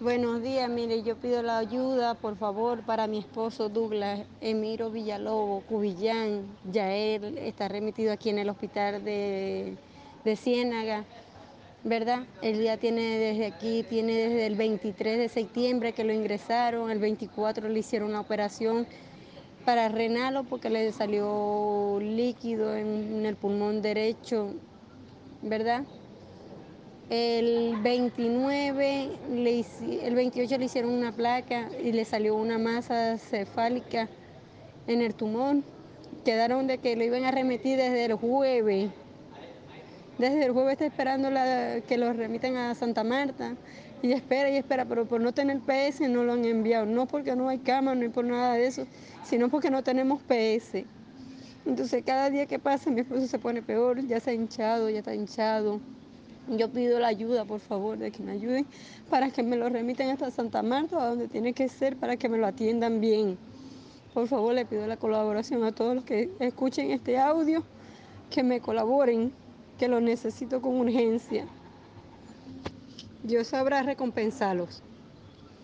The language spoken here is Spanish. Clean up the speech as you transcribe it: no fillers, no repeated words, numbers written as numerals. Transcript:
Buenos días, mire, yo pido la ayuda, por favor, para mi esposo Douglas Emiro Villalobos Cubillán. Ya él está remitido aquí en el hospital de Ciénaga, ¿verdad? Él ya tiene desde aquí, tiene desde el 23 de septiembre que lo ingresaron, el 24 le hicieron la operación para renarlo porque le salió líquido en el pulmón derecho, ¿verdad? El 28 le hicieron una placa y le salió una masa cefálica en el tumor. Quedaron de que lo iban a remitir desde el jueves. Desde el jueves está esperando que lo remiten a Santa Marta. Y espera, pero por no tener PS no lo han enviado. No porque no hay cama, no es por nada de eso, sino porque no tenemos PS. Entonces cada día que pasa mi esposo se pone peor, ya se ha hinchado, ya está hinchado. Yo pido la ayuda, por favor, de que me ayuden para que me lo remiten hasta Santa Marta, a donde tiene que ser, para que me lo atiendan bien. Por favor, le pido la colaboración a todos los que escuchen este audio, que me colaboren, que lo necesito con urgencia. Dios sabrá recompensarlos.